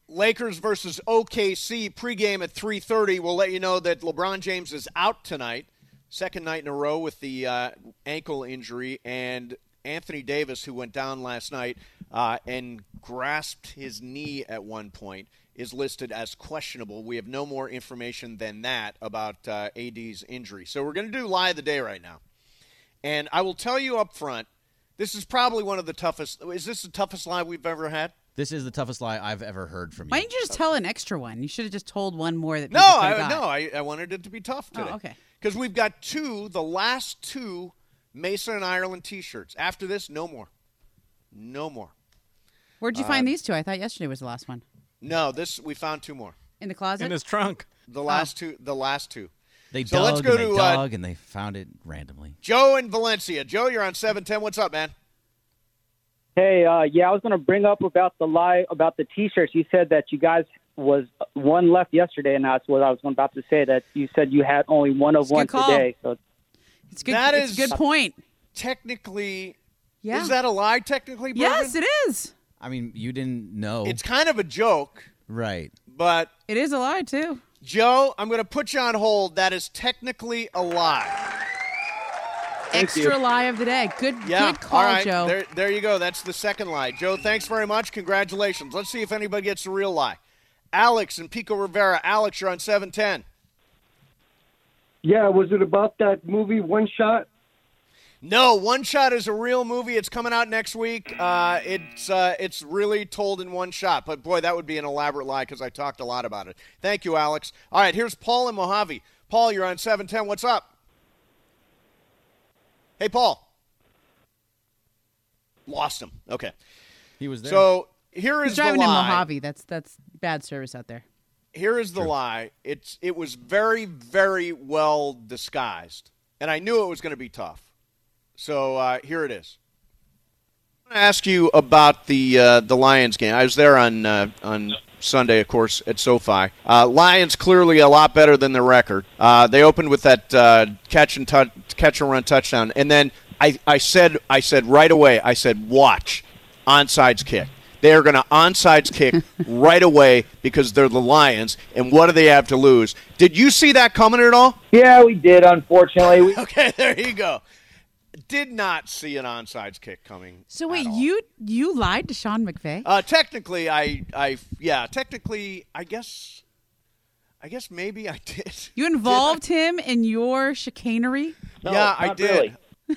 Lakers versus OKC pregame at 3:30. We'll let you know that LeBron James is out tonight, second night in a row with the ankle injury, and Anthony Davis, who went down last night and grasped his knee at one point, is listed as questionable. We have no more information than that about AD's injury. So we're going to do Lie of the Day right now. And I will tell you up front, this is probably one of the toughest. Is this the toughest lie we've ever had? This is the toughest lie I've ever heard from you. Why didn't you just tell an extra one? You should have just told one more that No, people could have got. I wanted it to be tough today. Oh, okay. Because we've got the last two Mason and Ireland T-shirts. After this, no more. No more. Where'd you find these two? I thought yesterday was the last one. No, we found two more. In the closet? In his trunk. The last two. They So dug let's go and they to, dug and they found it randomly. Joe in Valencia. Joe, you're on 710. What's up, man? Hey, I was going to bring up about the lie about the T-shirts. You said that you guys was one left yesterday, and that's what I was about to say, that you said you had only one of one today. So it's good. It's a good point. Technically, yeah. Is that a lie technically, Bergen? Yes, it is. I mean, you didn't know. It's kind of a joke. Right. But it is a lie, too. Joe, I'm going to put you on hold. That is technically a lie. Extra lie of the day. Good call, all right. Joe. There you go. That's the second lie. Joe, thanks very much. Congratulations. Let's see if anybody gets the real lie. Alex in Pico Rivera. Alex, you're on 710. Yeah, was it about that movie One Shot? No, One Shot is a real movie. It's coming out next week. It's really told in one shot. But, boy, that would be an elaborate lie because I talked a lot about it. Thank you, Alex. All right, here's Paul in Mojave. Paul, you're on 710. What's up? Hey, Paul. Lost him. Okay. He was there. So here is the lie. He's driving in Mojave. That's bad service out there. Here is the lie. It was very, very well disguised, and I knew it was going to be tough. So here it is. I want to ask you about the Lions game. I was there on Sunday, of course, at SoFi. Lions clearly a lot better than their record. They opened with that catch and run touchdown, and then I said right away. I said, watch, onside kick. They are going to onside kick right away because they're the Lions, and what do they have to lose? Did you see that coming at all? Yeah, we did, unfortunately. Okay, there you go. Did not see an onside kick coming. So wait, you lied to Sean McVay? Technically, I guess maybe I did. You involved him in your chicanery? No, yeah, I did. Really.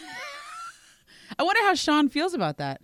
I wonder how Sean feels about that.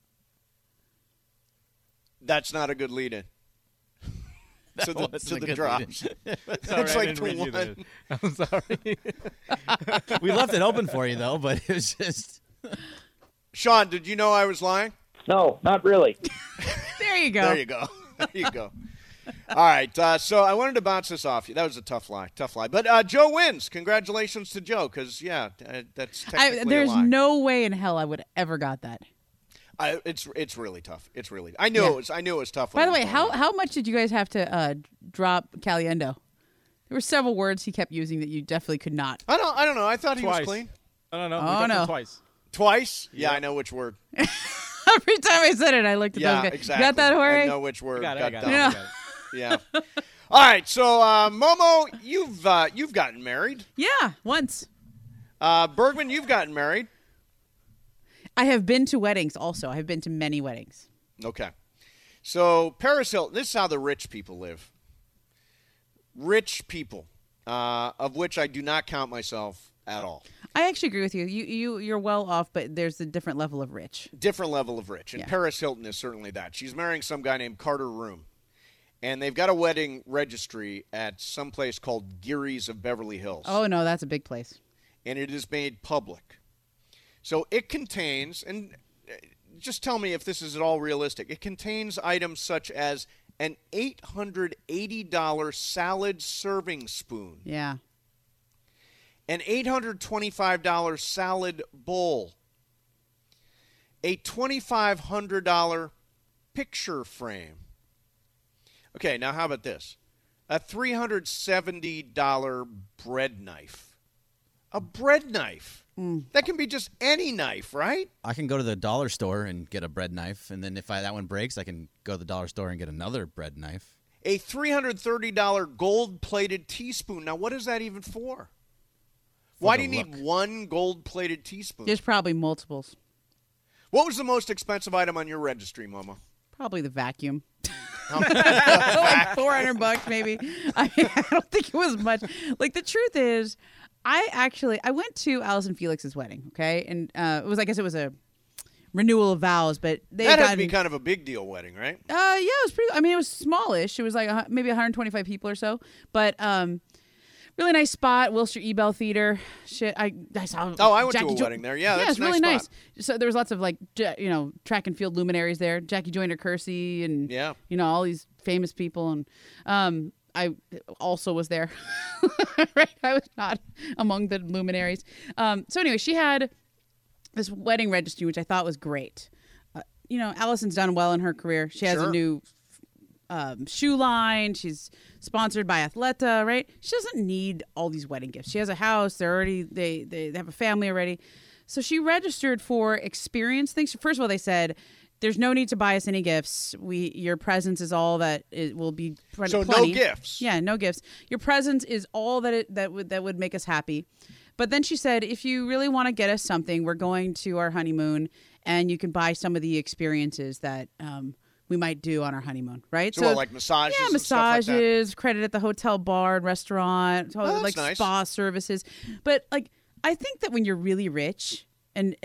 That's not a good lead-in. to the drops. It's like to one. I'm sorry. We left it open for you, though, but it was just... Sean, did you know I was lying? No, not really. There you go. There you go. There you go. All right, so I wanted to bounce this off you. That was a tough lie. But Joe wins. Congratulations to Joe, because, that's technically there's a lie. no way in hell I would ever got that. It's really tough. I knew it was tough. By the way, how much did you guys have to drop Caliendo? There were several words he kept using that you definitely could not. I don't know. I thought he was Twice. clean. I don't know. Oh, We got no. them twice. Twice? Yeah, Yep. I know which word. Every time I said it, I looked at those guys. Exactly. You got that, Jorge? I know which word. I got it. done. Yeah. All right, so Momo, you've gotten married. Yeah, once. Bergman, you've gotten married. I have been to weddings also. I have been to many weddings. Okay. So Paris Hilton, this is how the rich people live. Rich people, of which I do not count myself at all. I actually agree with you. You're well off, but there's a different level of rich. Different level of rich. And Yeah. Paris Hilton is certainly that. She's marrying some guy named Carter Room. And they've got a wedding registry at some place called Geary's of Beverly Hills. Oh, no, that's a big place. And it is made public. So it contains, and just tell me if this is at all realistic, it contains items such as an $880 salad serving spoon, Yeah. an $825 salad bowl, a $2,500 picture frame. Okay, now how about this? A $370 bread knife, A bread knife. That can be just any knife, right? I can go to the dollar store and get a bread knife, and then if that one breaks, I can go to the dollar store and get another bread knife. A $330 gold-plated teaspoon. Now, what is that even for? Why do you need one gold-plated teaspoon? There's probably multiples. What was the most expensive item on your registry, Momo? Probably the vacuum. Like $400 maybe. I don't think it was much. Like, the truth is, I went to Allison Felix's wedding, okay? And it was, I guess it was a renewal of vows, but that had to be kind of a big deal wedding, right? Yeah, it was pretty. I mean, it was smallish. It was like maybe 125 people or so, but really nice spot. Wilshire Ebell Theater. Shit, I saw. Oh, I went Jackie to a wedding there. Yeah, that's it's a nice really spot. nice. So there was lots of like track and field luminaries there. Jackie Joyner-Kersee and all these famous people, and I also was there. Right, I was not among the luminaries. So anyway, she had this wedding registry, which I thought was great. Allison's done well in her career. She has a new shoe line. She's sponsored by Athleta, right? She doesn't need all these wedding gifts. She has a house. They have a family already. So she registered for experience things. First of all, they said, there's no need to buy us any gifts. Your presence is all that it will be. So plenty. no gifts. Yeah, no gifts. Your presence is all that would make us happy. But then she said, if you really want to get us something, we're going to our honeymoon, and you can buy some of the experiences that we might do on our honeymoon, right? So like massages? Yeah, and stuff massages, like that? credit at the hotel bar and restaurant, like nice. spa services. But like, I think that when you're really rich, and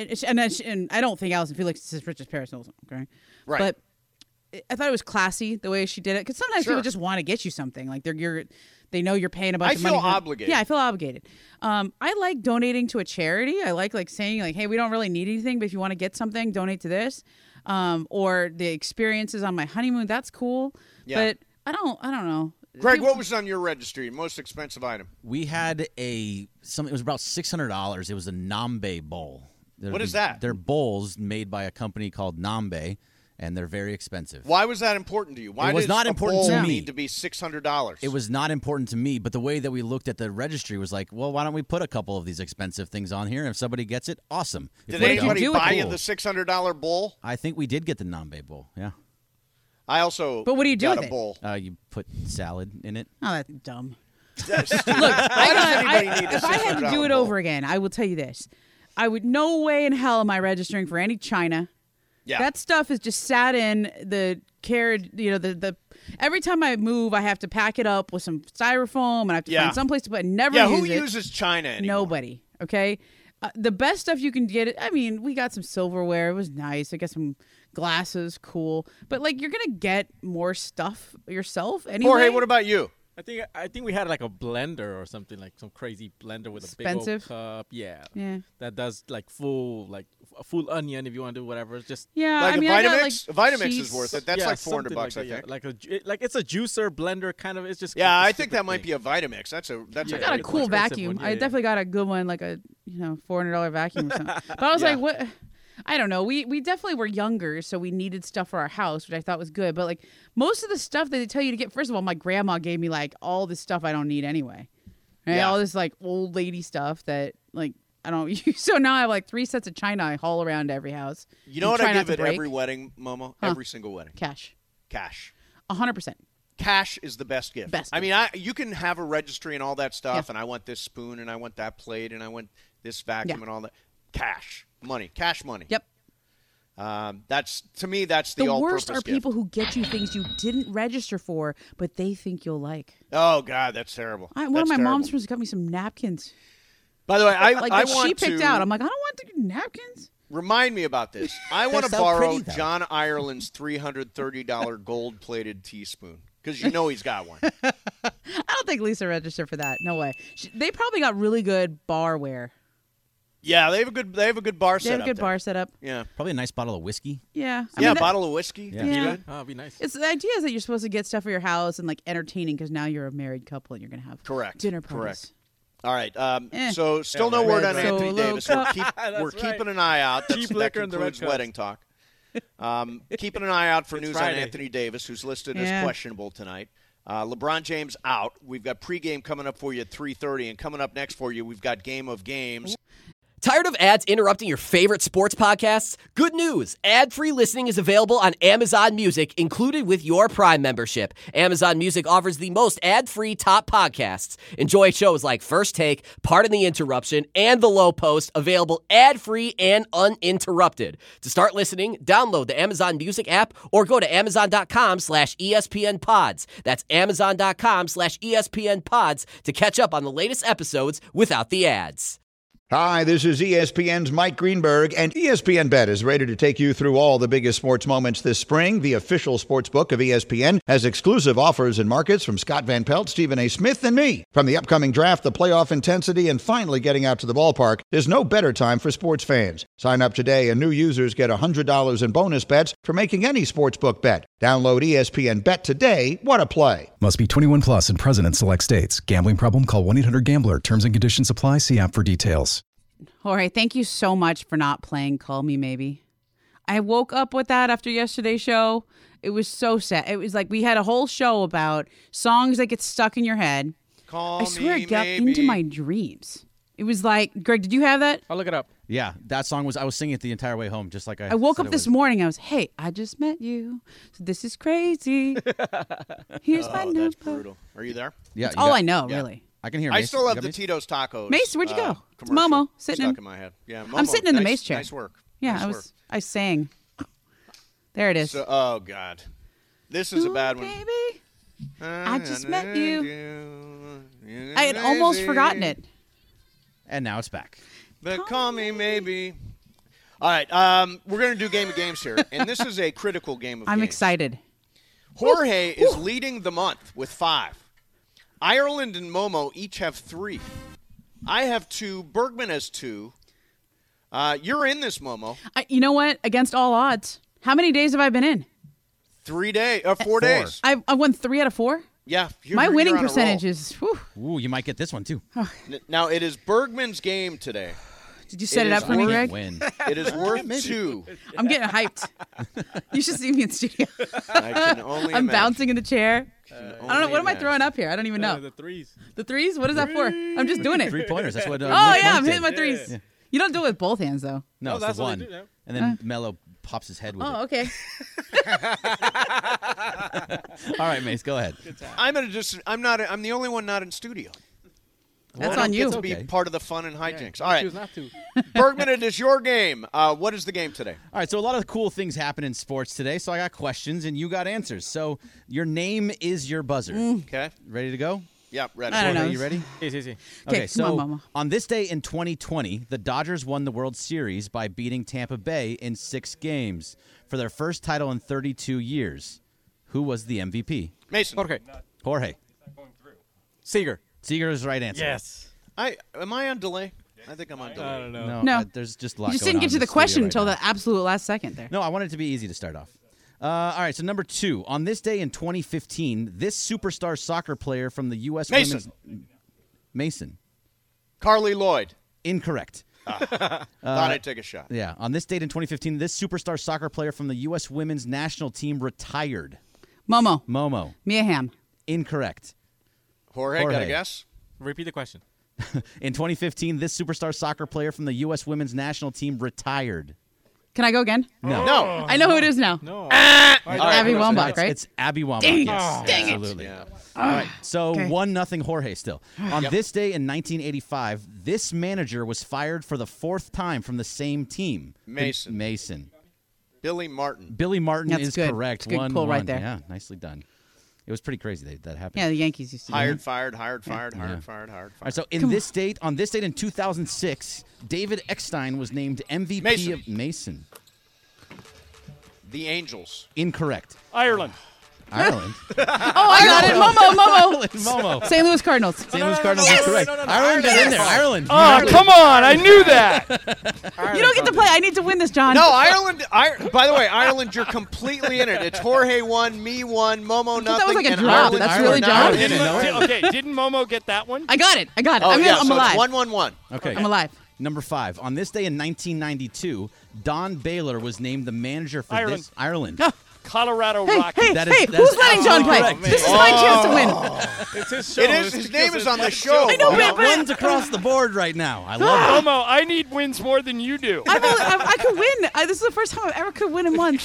I don't think Allison Felix is as rich as Paris Hilton, okay? Right. But I thought it was classy the way she did it, because sometimes Sure. people just want to get you something, like they know you're paying a bunch of money. I feel obligated. Yeah, I feel obligated. I like donating to a charity. I like saying like, hey, we don't really need anything, but if you want to get something, donate to this. Or the experiences on my honeymoon, that's cool. Yeah. But I don't know. Greg, what was on your registry? Most expensive item? We had it was about $600. It was a Nambe bowl. What is that? They're bowls made by a company called Nambe, and they're very expensive. Why was that important to you? Why It was does not a important bowl to me. need to be $600? It was not important to me, but the way that we looked at the registry was like, well, why don't we put a couple of these expensive things on here? And if somebody gets it, awesome. If Did we anybody don't, buy you cool. the $600 bowl? I think we did get the Nambe bowl, yeah. I also But what do you do got with a it? bowl. You put salad in it. Oh, that's dumb. That's stupid. Look, Why does anybody need a if I had to do it $600 bowl? over again, I will tell you this: I would no way in hell am I registering for any china. Yeah. That stuff is just sat in the carriage. The every time I move, I have to pack it up with some styrofoam, and I have to find someplace to put. Never Yeah, use who it. uses China anymore? Nobody. Okay. The best stuff you can get. I mean, we got some silverware. It was nice. I got some glasses. Cool. But like, you're gonna get more stuff yourself anyway. Jorge, what about you? I think we had like a blender or something, like some crazy blender with a big Expensive? old cup. Yeah. Yeah. That does like a full onion if you want to do whatever. It's just Yeah. Like I mean, a I got, Vitamix? like, A Vitamix is cheese. worth it. That's yeah, like $400, something like I that, think. yeah. Like it's a juicer blender kind of. It's just. Yeah, it's I a think stupid that might thing. be a Vitamix. That's a I Yeah, got a it's cool an expensive vacuum. one. I Yeah, definitely got a good one, like a $400 vacuum or something. But I was Yeah. like, what? I don't know. We definitely were younger, so we needed stuff for our house, which I thought was good. But like most of the stuff that they tell you to get, first of all, my grandma gave me like all this stuff I don't need anyway. Right? Yeah. All this like old lady stuff that like I don't use. So now I have like 3 sets of china I haul around to every house. You know and what try I not give to at break. every wedding, Momo? Huh. Every single wedding. Cash. Cash. 100%. Cash is the best gift. Best I mean, you can have a registry and all that stuff, Yeah. and I want this spoon, and I want that plate, and I want this vacuum Yeah. and all that. Cash. Money. Cash money. Yep. That's to me. That's the The all-purpose worst are gift. people who get you things you didn't register for, but they think you'll like. Oh God, that's terrible. One of That's my terrible. mom's friends got me some napkins. By the way, I Like I that want she picked to out. I'm like, I don't want the napkins. remind me about this. I want to so borrow pretty, though. John Ireland's $330 gold-plated teaspoon because you know he's got one. I don't think Lisa registered for that. No way. They probably got really good barware. Yeah, they have a good bar They set have a up good there. bar set up. Yeah. Probably a nice bottle of whiskey. Yeah. I Yeah, mean, a bottle of whiskey. Yeah. Yeah. Good. Oh, it'd be nice. It's the idea is that you're supposed to get stuff for your house and like entertaining because now you're a married couple and you're gonna have Correct. dinner parties. Correct. All right. Eh. So still no Yeah, word right, on right. Anthony Solo Davis. cup. We're That's right. keeping an eye out. Cheap That liquor in the concludes Red Cups. wedding talk. Keeping an eye out for It's news Friday. on Anthony Davis, who's listed Yeah. as questionable tonight. LeBron James out. We've got pregame coming up for you at 3:30, and coming up next for you, we've got Game of Games. Tired of ads interrupting your favorite sports podcasts? Good news. Ad-free listening is available on Amazon Music, included with your Prime membership. Amazon Music offers the most ad-free top podcasts. Enjoy shows like First Take, Pardon the Interruption, and The Low Post, available ad-free and uninterrupted. To start listening, download the Amazon Music app or go to amazon.com/ESPN Pods. That's amazon.com/ESPN Pods to catch up on the latest episodes without the ads. Hi, this is ESPN's Mike Greenberg, and ESPN Bet is ready to take you through all the biggest sports moments this spring. The official sports book of ESPN has exclusive offers and markets from Scott Van Pelt, Stephen A. Smith, and me. From the upcoming draft, the playoff intensity, and finally getting out to the ballpark, there's no better time for sports fans. Sign up today, and new users get $100 in bonus bets for making any sportsbook bet. Download ESPN Bet today. What a play. Must be 21 plus and present in select states. Gambling problem? Call 1-800-GAMBLER. Terms and conditions apply. See app for details. Jorge, thank you so much for not playing Call Me Maybe. I woke up with that after yesterday's show. It was so sad. It was like we had a whole show about songs that get stuck in your head. Call I swear me it got maybe. into my dreams. It was like, Greg, did you have that? I'll look it up. Yeah, that song I was singing it the entire way home, just like I woke said up it this was. morning. I was, hey, I just met you. So this is crazy. Here's my Oh, number. that's brutal. Are you there? Yeah, That's you all got- I know, yeah. really. I can hear I Mace. still You have got the Mace? Tito's Tacos. Mace, where'd you go? It's commercial Momo sitting stuck in. my head. Yeah, I'm Momo, sitting in the nice- Mace chair. Nice work. Yeah, Nice I sang. There it is. So, oh God, this is a bad one. Baby, I just met you. I had almost forgotten it. And now it's back. But call me maybe. All right, we're going to do Game of Games here, and this is a critical game of games. I'm excited. Jorge is leading the month with 5. Ireland and Momo each have 3. I have 2. Bergman has 2. You're in this, Momo. You know what? Against all odds. How many days have I been in? 4 days. I won 3 out of 4. Yeah. My winning you're on a percentage roll. is. Whew. Ooh, you might get this one too. Now, it is Bergman's game today. Did you set it is up for me, worth- Greg? Win. It is worth 2. I'm getting hyped. You should see me in studio. I can only I'm imagine. bouncing in the chair. I don't know. What am I throwing up here? I don't even know. The threes. The threes? What is that for? I'm just doing it. 3-pointers. That's what. Oh, Mike yeah. I'm did. hitting my threes. Yeah. You don't do it with both hands, though. No, Oh, it's that's the what one. they do, yeah. And then Mello pops his head with Oh, it. okay. All right, Mace, go ahead. I'm the only one not in studio. That's I don't on get you. to be Okay. part of the fun and hijinks. All right, Choose not to. Bergman, it is your game. What is the game today? All right, so a lot of cool things happen in sports today. So I got questions and you got answers. So your name is your buzzer. Okay. Ready to go? Yeah, ready. I don't know. Are you ready? Easy. Okay, so come on, Mama. on this day in 2020, the Dodgers won the World Series by beating Tampa Bay in 6 games for their first title in 32 years. Who was the MVP? Mason. Jorge. Seager. Seager is the right answer. Yes. Am I on delay? I think I'm on delay. I don't know. No, No. there's just a lot You just going didn't on get to in the studio question right until now. the absolute last second there. No, I want it to be easy to start off. All right, so number 2. On this day in 2015, this superstar soccer player from the U.S. Mason. Mason. Carly Lloyd. Incorrect. Thought I'd take a shot. Yeah, on this date in 2015, this superstar soccer player from the U.S. women's national team retired. Momo. Momo. Mia Hamm. Incorrect. Jorge, got a Jorge. guess? Repeat the question. In 2015, this superstar soccer player from the U.S. women's national team retired. Can I go again? No. No. I know who it is now. No. Abby who knows? Wambach, right? It's Abby Wambach. Dang it. Yes, Dang it. absolutely. Yeah. All right, so Okay. 1-0 Jorge still. On Yep. this day in 1985, this manager was fired for the 4th time from the same team. Mason. Mason. Billy Martin. Billy Martin That's is good. correct. It's a good 1-1. pull right there. Yeah, nicely done. It was pretty crazy that happened. Yeah, the Yankees used to do Hired, that. fired, hired, fired, Yeah. hired, fired, hired, All right, fired. so on this date in 2006, David Eckstein was named MVP Mason. of Mason. The Angels. Incorrect. Ireland. Ireland. Oh, I got it. Momo. Momo. St. Louis Cardinals. St. Louis Cardinals is correct. Ireland got in there. Ireland. Oh, Ireland. come on. I knew that. You don't get to play. I need to win this, John. No, Ireland. By the way, Ireland, you're completely in it. It's Jorge 1, me 1, Momo that nothing. was like a and draw. Ireland, That's Ireland, really John? Ireland in it. Okay, didn't Momo get that one? I got it. Oh, I'm yeah, so alive. it's 1-1-1. Okay. I'm alive. Number 5. On this day in 1992, Don Baylor was named the manager for Ireland. this Ireland. Colorado Hey, Rockies. who's letting John play? correct. This is my chance to win. It's his show. It is. His name is on the show. I know, Momo. but Wins across the board right now. I love it. Momo, I need wins more than you do. I could win. This is the first time I ever could win in one.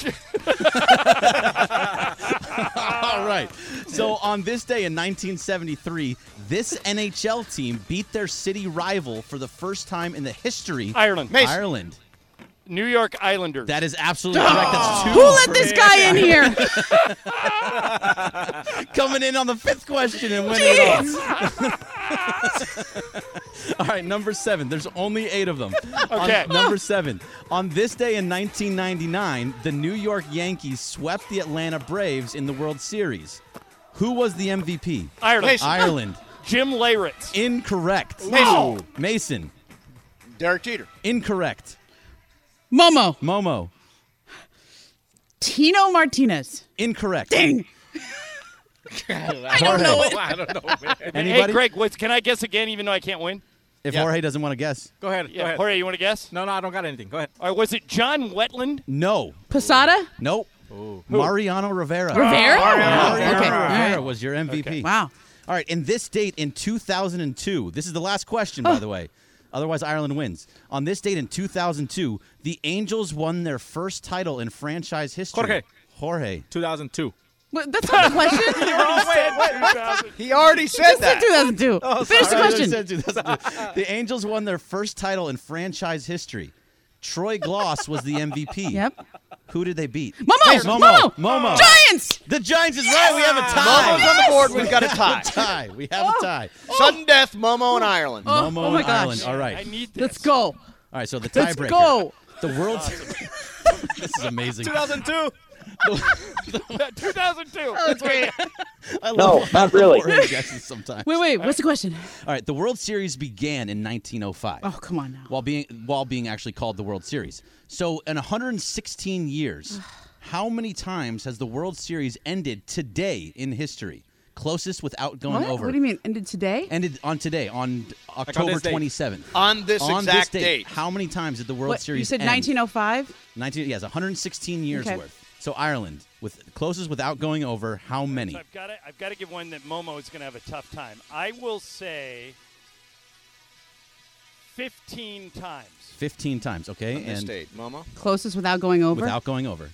All right. So on this day in 1973, this NHL team beat their city rival for the first time in the history. Ireland. Mason. Ireland. New York Islanders. That is absolutely correct. That's 2. Who let this guy in here? Coming in on the 5th question and winning it all. All right, number 7. There's only 8 of them. Okay. Number 7. On this day in 1999, the New York Yankees swept the Atlanta Braves in the World Series. Who was the MVP? Ireland. Mason. Ireland. Jim Leyritz. Incorrect. Mason. Mason. Derek Jeter. Incorrect. Momo. Tino Martinez. Incorrect. Dang. I don't know it. I don't know, man. Anybody? Hey, Greg, can I guess again even though I can't win? If Yeah. Jorge doesn't want to guess. Go ahead. Yeah. Go ahead. Jorge, you want to guess? No, I don't got anything. Go ahead. All right, was it John Wetland? No. Posada? Nope. Mariano Rivera. Rivera? Mariano Okay. Rivera was your MVP. Wow. All right, in this date in 2002, this is the last question, by the way. Otherwise, Ireland wins. On this date in 2002, the Angels won their first title in franchise history. Jorge. 2002. What, that's not the question. He already said that. 2002. Finish the question. The Angels won their first title in franchise history. Troy Gloss was the MVP. Yep. Who did they beat? Momo. Giants. The Giants is right. We have a tie. Momo's on the board. We've got a tie. We have a tie. Sudden death, Momo and Ireland. Momo my and gosh. Ireland. All right. I need this. Let's go. All right, so the tiebreaker. Let's go. The world. This is amazing. 2002. 2002. That's great. I No, love not really. Jorge guesses sometimes. Wait. What's the question? All right, the World Series began in 1905. Oh, come on now. While being actually called the World Series. So in 116 years, how many times has the World Series ended today in history? Closest without going over. What do you mean? Ended today? Ended on today, on October this date. 27th. On this exact date. How many times did the World What, Series you said end? 1905? 116 years Okay. worth. So Ireland, with closest without going over, how many? So I've got to give one that Momo is going to have a tough time. I will say 15 times. 15 times, okay? On this And date, Momo. Closest without going over? without going over.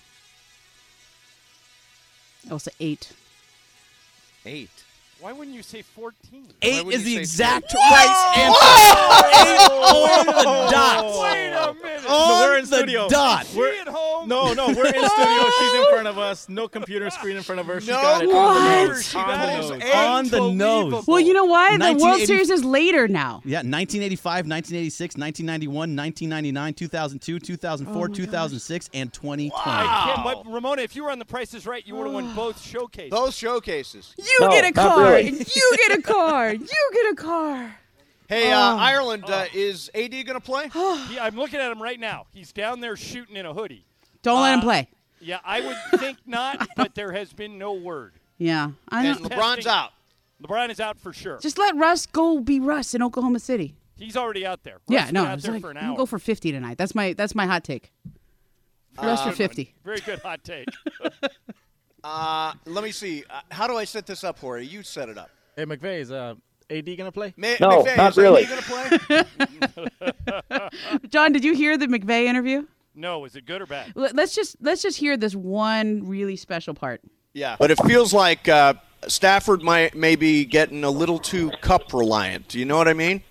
I'll say 8. 8. Why wouldn't you say 14? 8 wouldn't is the you say exact right answer. 8 on the dot. Wait a minute. On we're in the studio. dot. She at home? No, we're in studio. She's in front of us. No computer screen in front of her. She No got it. What? She On the knows nose. On the nose. Unbelievable. Well, you know why? The World 1980 Series is later now. Yeah, 1985, 1986, 1991, 1999, 2002, 2004, 2006, and 2020. I can't, but Ramona, if you were on The Price is Right, you would have won both showcases. Those showcases. You No, get a not car. really. You get a car. You get a car. Hey, Ireland, is AD going to play? I'm looking at him right now. He's down there shooting in a hoodie. Don't let him play. Yeah, I would think not, but there has been no word. Yeah. I And don't. LeBron's out. LeBron is out for sure. Just let Russ go be Russ in Oklahoma City. He's already out there. Yeah, Russ no. been out It's there like, for an he'll hour. go for 50 tonight. That's my hot take. Russ for 50. Very good hot take. Let me see. How do I set this up, Jorge? You set it up. Hey, McVay, is AD going to play? No, McVay, not is really. AD going to play? John, did you hear the McVay interview? No, is it good or bad? Let's just hear this one really special part. Yeah. But it feels like Stafford may be getting a little too cup reliant. Do you know what I mean?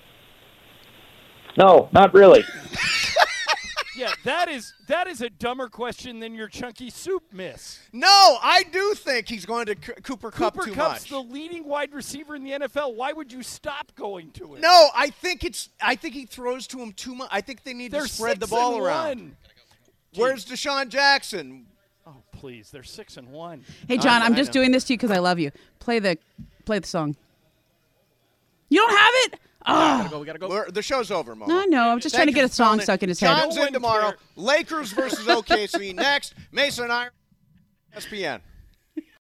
No, not really. Yeah, that is a dumber question than your chunky soup miss. No, I do think he's going to Cooper Kupp Cooper too Kupp's much. the leading wide receiver in the NFL. Why would you stop going to him? No, I think he throws to him too much. I think they need They're to spread the ball 6-1. around. Where's Deshaun Jackson? Oh, please, they're 6-1. Hey, John, I'm I just know. doing this to you because I love you. Play the song. You don't have it? We got to go. The show's over, Mo. No, no. I'm just trying to get a song stuck in his head. John's No one in tomorrow. cares. Lakers versus OKC next. Mason and I, ESPN.